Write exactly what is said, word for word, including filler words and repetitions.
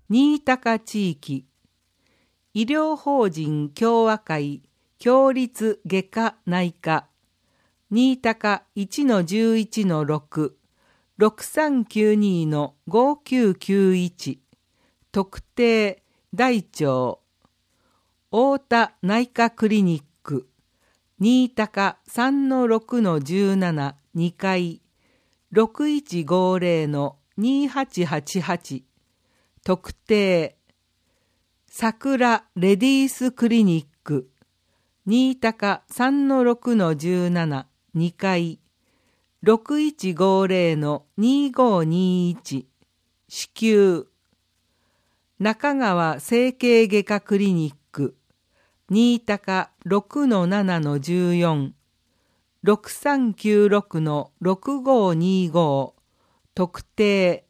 新高地域医療法人共和会共立外科内科新高 いちのじゅういちのろく ろくさんきゅうにのごきゅうきゅういち特定大腸太田内科クリニック新高 さんのろくのじゅうなな にかいろくいちごぜろのにはちはちはち特定桜レディースクリニック新高 さんのろくのじゅうなな にかいろくいちごぜろのにごにいち子宮中川整形外科クリニック新高 ろくのななのじゅうよん ろくさんきゅうろくのろくごにご特定